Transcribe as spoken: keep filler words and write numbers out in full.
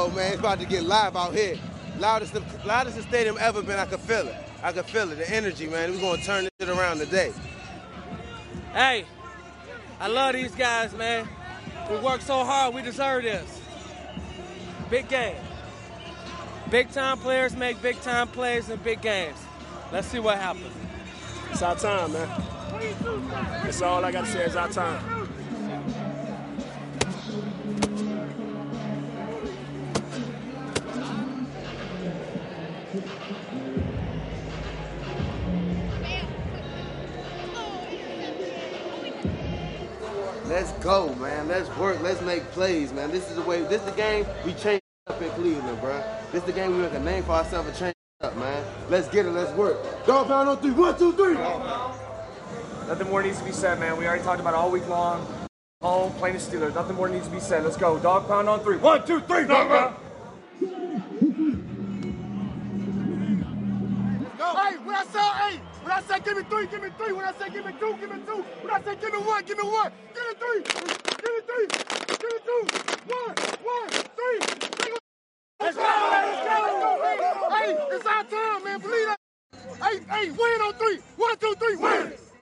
go, man. It's about to get live out here. Loudest, the, loudest the stadium ever been. I could feel it. I could feel it. The energy, man. We're going to turn this shit around today. Hey, I love these guys, man. We work so hard. We deserve this. Big game. Big time players make big time plays in big games. Let's see what happens. It's our time, man. That's all I got to say. It's our time. Let's go, man. Let's work. Let's make plays, man. This is the way. This is the game we change up in Cleveland, bro. This is the game we make a name for ourselves and change up, man. Let's get it. Let's work. Dog pound on three. One, two, three. Nothing more needs to be said, man. We already talked about it all week long. Home, playing the Steelers. Nothing more needs to be said. Let's go. Dog pound on three. One, two, three. Dog pound. Hey, when I say, hey, when I say give me three, give me three. When I say give me two, give me two. When I say give me one, give me one. Give me three, give me three, give me two. One, one, three. Let's go, let's go. Hey, hey, it's our time, man. Believe that. Hey, hey, win on three. One, two, three, win.